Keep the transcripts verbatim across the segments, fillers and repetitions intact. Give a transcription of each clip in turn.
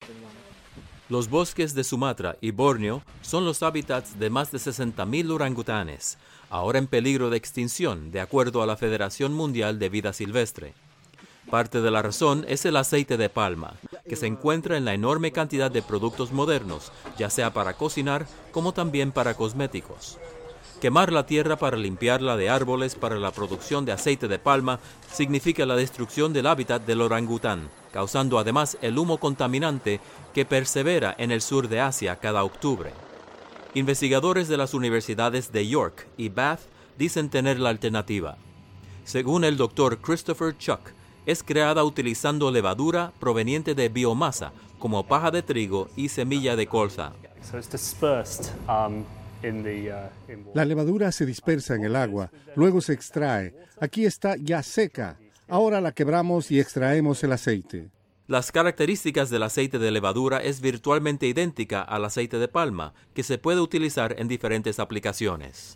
Los bosques de Sumatra y Borneo son los hábitats de más de sesenta mil orangutanes, ahora en peligro de extinción, de acuerdo a la Federación Mundial de Vida Silvestre. Parte de la razón es el aceite de palma, que se encuentra en la enorme cantidad de productos modernos, ya sea para cocinar como también para cosméticos. Quemar la tierra para limpiarla de árboles para la producción de aceite de palma significa la destrucción del hábitat del orangután, causando además el humo contaminante que persevera en el sur de Asia cada octubre. Investigadores de las universidades de York y Bath dicen tener la alternativa. Según el doctor Christopher Chuck, es creada utilizando levadura proveniente de biomasa, como paja de trigo y semilla de colza. La levadura se dispersa en el agua, luego se extrae. Aquí está ya seca. Ahora la quebramos y extraemos el aceite. Las características del aceite de levadura es virtualmente idéntica al aceite de palma, que se puede utilizar en diferentes aplicaciones.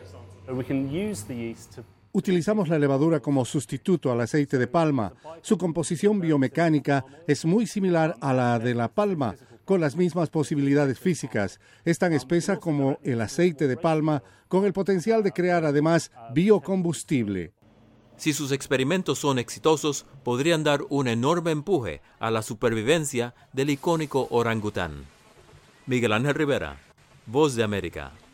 Utilizamos la levadura como sustituto al aceite de palma. Su composición biomecánica es muy similar a la de la palma, con las mismas posibilidades físicas. Es tan espesa como el aceite de palma, con el potencial de crear además biocombustible. Si sus experimentos son exitosos, podrían dar un enorme empuje a la supervivencia del icónico orangután. Miguel Ángel Rivera, Voz de América.